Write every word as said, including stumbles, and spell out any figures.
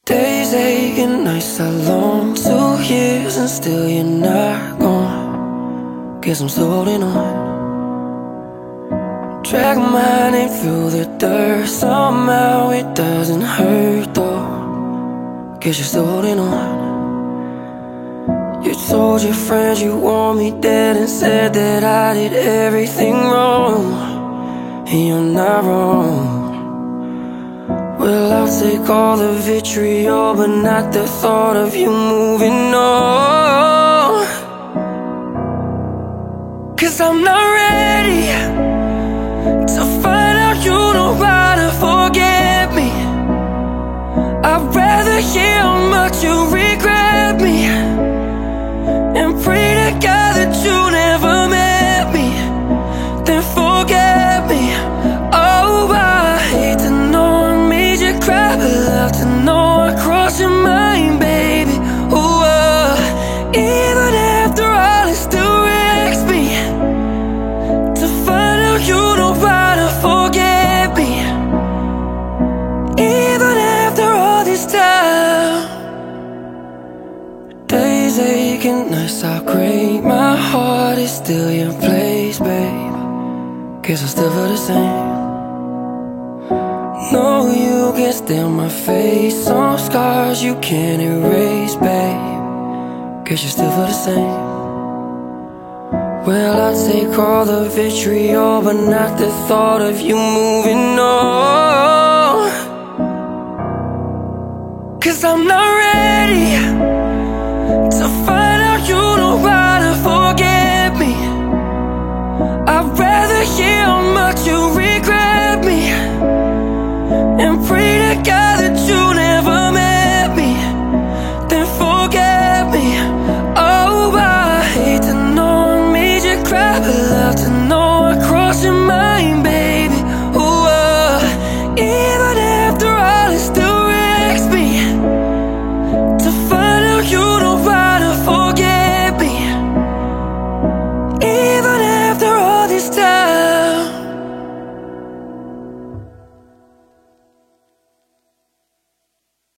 Days aching, nights are long. Two years and still you're not gone. Guess I'm still holding on. Drag my name through the dirt. Somehow it doesn't hurt though. Guess you're still holding on. You told your friends you want me dead and said that I did everything wrong. And you're not wrong. Well, I'll take all the vitriol, but not the thought of you moving on. Cause I'm not ready to find out you know how to forget me. I'd rather hear how much you regret me and pray to God that you never met me, then forget me. Oh, I hate to know I made you cry, but love to know I crossed your mind, baby. Ooh, uh, even after all, it still wrecks me to find out you know how to forget me. Even after all this time, days aching, nights are great. My heart is still your place, babe. Guess I still feel the same. No, you can't steal my face. Some scars you can't erase, babe. Guess you still feel the same. Well, I take all the vitriol, but not the thought of you moving on. Cause I'm not ready to find